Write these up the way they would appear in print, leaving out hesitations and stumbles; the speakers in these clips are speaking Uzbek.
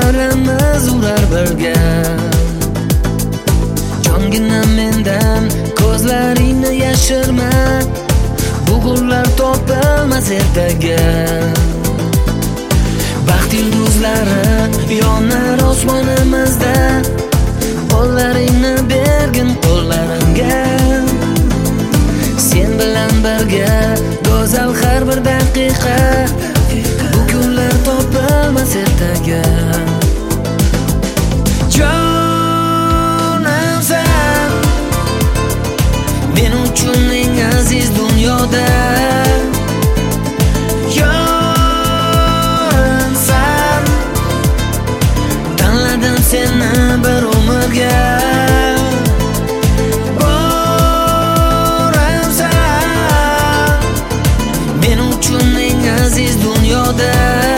ko'zlarimiz urar birga. Jongina mendan ko'zlaringni yashirma, bu gullar topilmas ertaga. Baxt yulduzlari yonar osmonimizda, qo'llaringni bergin qo'llarimga. Sen bilan birga go'zal har bir daqiqa, bu kunlar topilmas ertaga. Jonim sen, men uchun eng aziz dunyoda. Yorim sen, tanladim seni bir umrga. Borim sen, men uchun eng aziz dunyoda.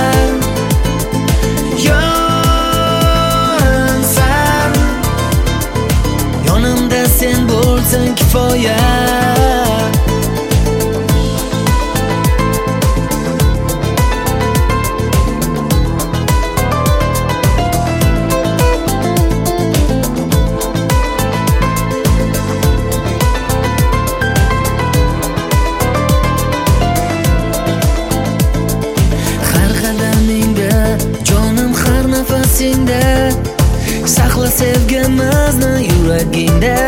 Yorim sen, yonimda sen bo'lsang kifoya. Saqla sevgimizni yuragingda.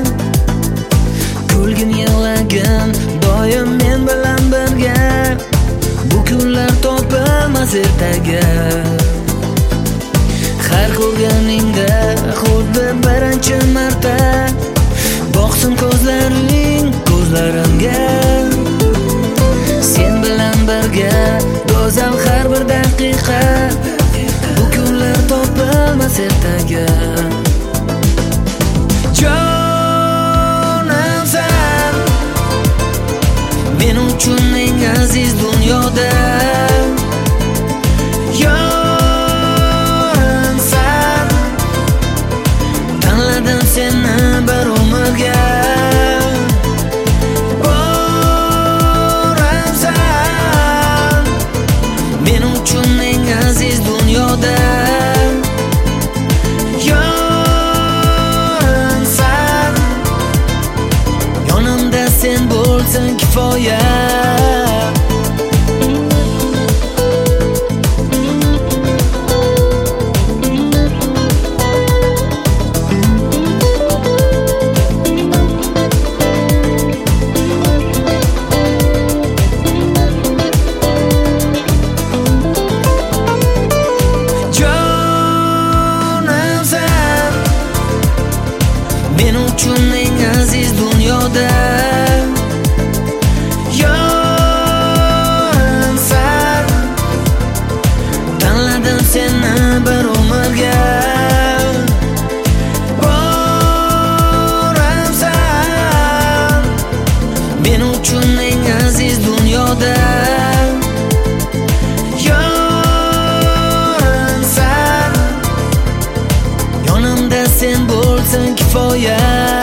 Kulgin yig'lagin doim men bilan birga, bu kunlar topilmas ertaga. Har ko'rganingda xuddi birinchi marta boqsin ko'zlaring ko'zlarimga. Sen bilan birga go'zal har bir daqiqa, bu kunlar topilmas ertaga. Jonim sen, men uchun eng aziz dunyoda. Yorim sen, tanladim seni bir umrga. Borim sen, men uchun eng aziz dunyoda. Yorim sen, yonimda sen bo'lsang kifoya. Men uchun eng aziz dunyoda. Yorim sen, tanladim seni bir umrga. Borim sen, men uchun eng aziz dunyoda. Yorim sen, yonimda sen bo'lsang kifoya.